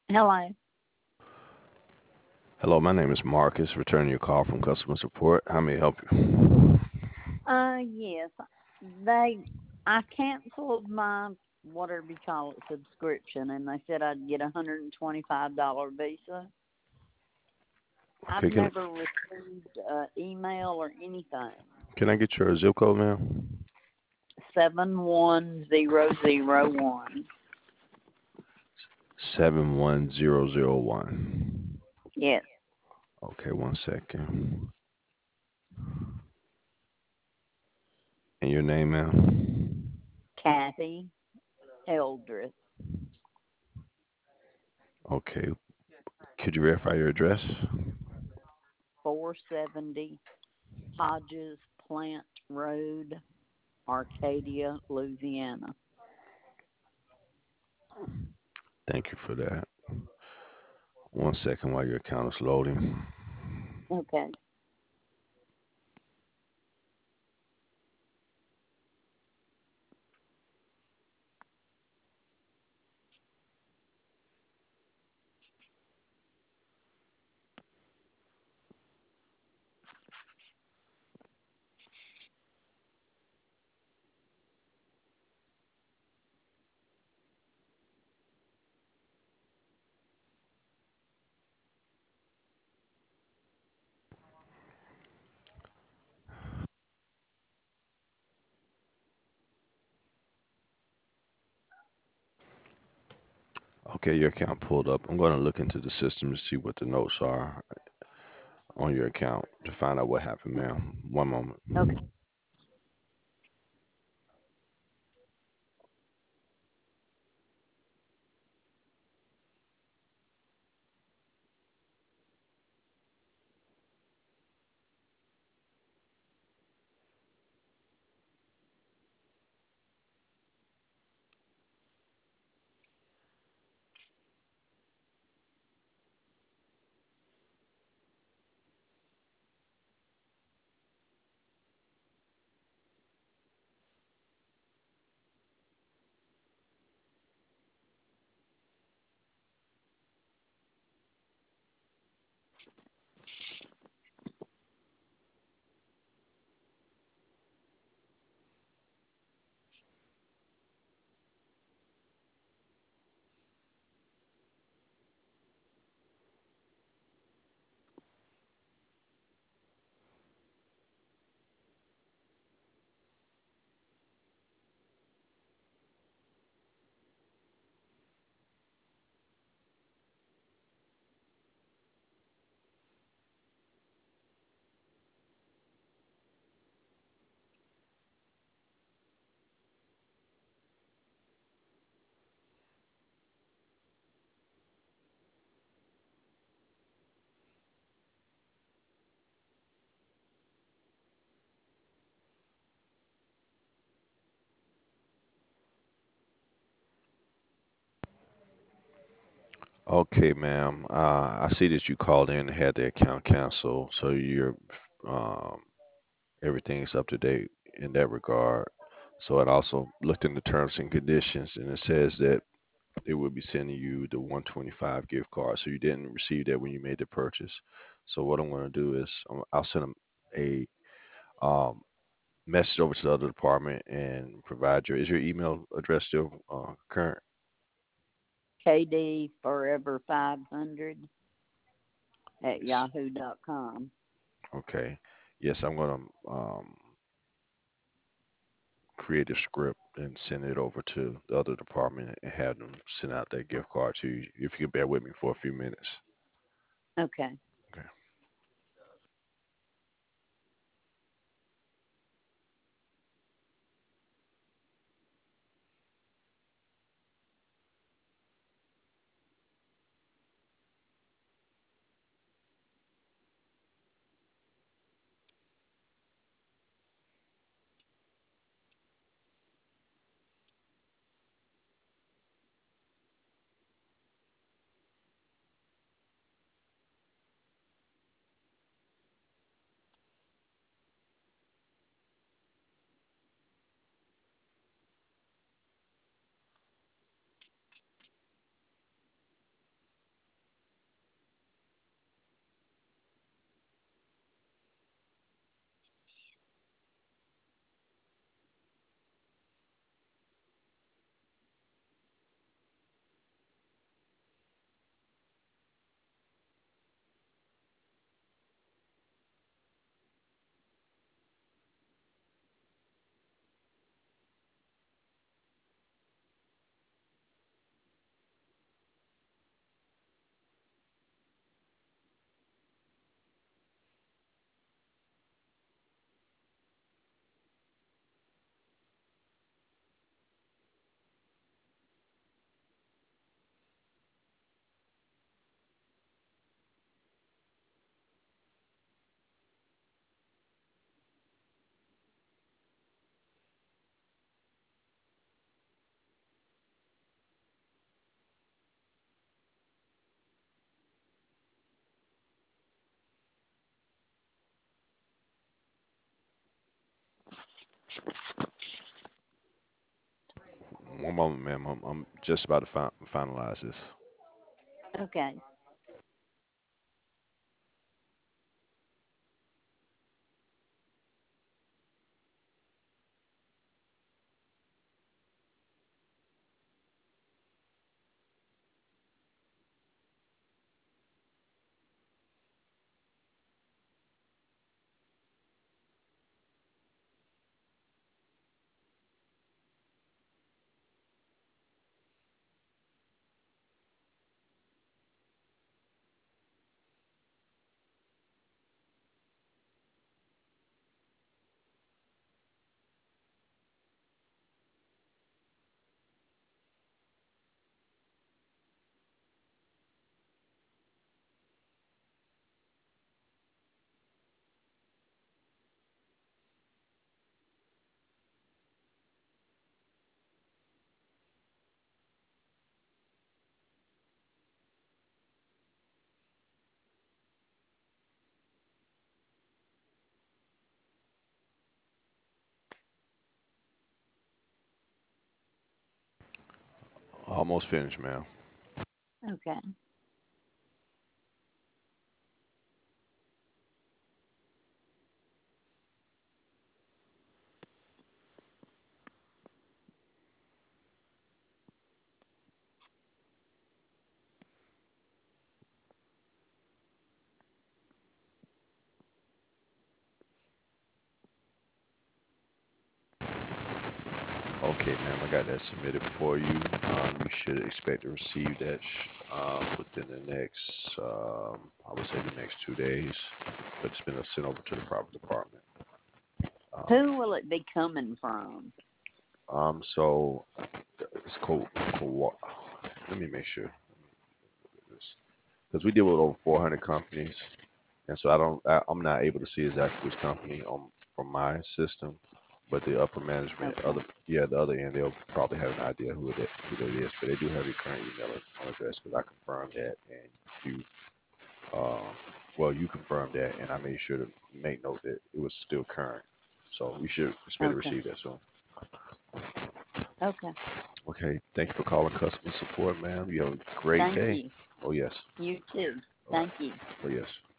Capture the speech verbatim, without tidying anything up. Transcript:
Hello. Hello, my name is Marcus, returning your call from customer support. How may I help you? Uh, yes. They, I canceled my whatever you call it subscription, and they said I'd get a hundred and twenty-five dollar Visa. I've Okay, can never received uh, email or anything. can I get your zip code, ma'am? Seven one zero zero one. Seven one zero zero one. Yes, Okay, one second. And your name, ma'am? Kathy Eldred, Okay, could you verify your address? four seventy Hodges Plant Road, Arcadia, Louisiana. Thank you for that. One second while your account is loading. Okay. Okay, your account pulled up. I'm going to look into the system to see what the notes are on your account to find out what happened, ma'am. One moment. Okay. Okay, ma'am. Uh, I see that you called in and had the account canceled, so you're um, everything's up to date in that regard. So it also looked in the terms and conditions, and it says that they will be sending you the one twenty-five gift card. So you didn't receive that when you made the purchase. So what I'm going to do is um, I'll send them a um, message over to the other department and provide your. Is your email address still uh, current? K D Forever five hundred at Yes. yahoo dot com. Okay. Yes, I'm going to um, create a script and send it over to the other department and have them send out that gift card to you. If you could bear with me for a few minutes. Okay. Okay. One moment, ma'am. I'm, I'm just about to fin- finalize this. Okay. Almost finished, ma'am. Okay. Okay, ma'am. I got that submitted for you. Um, you should expect to receive that sh- um, within the next, um, I would say, the next two days. But it's been sent over to the proper department. Um, Who will it be coming from? um, so it's co co Let me make sure because we deal with over four hundred companies, and so I don't, I, I'm not able to see exactly which company on from my system, but the upper management, Okay. other, yeah, the other end, they'll probably have an idea who that who that is, but they do have your current email address because I confirmed that, and you, uh, well, you confirmed that, and I made sure to make note that it was still current, so you should expect to Okay. receive that soon. Okay. Okay, thank you for calling customer support, ma'am. You have a great Thank day. you. Oh yes. You too. All right. Thank you. Oh yes.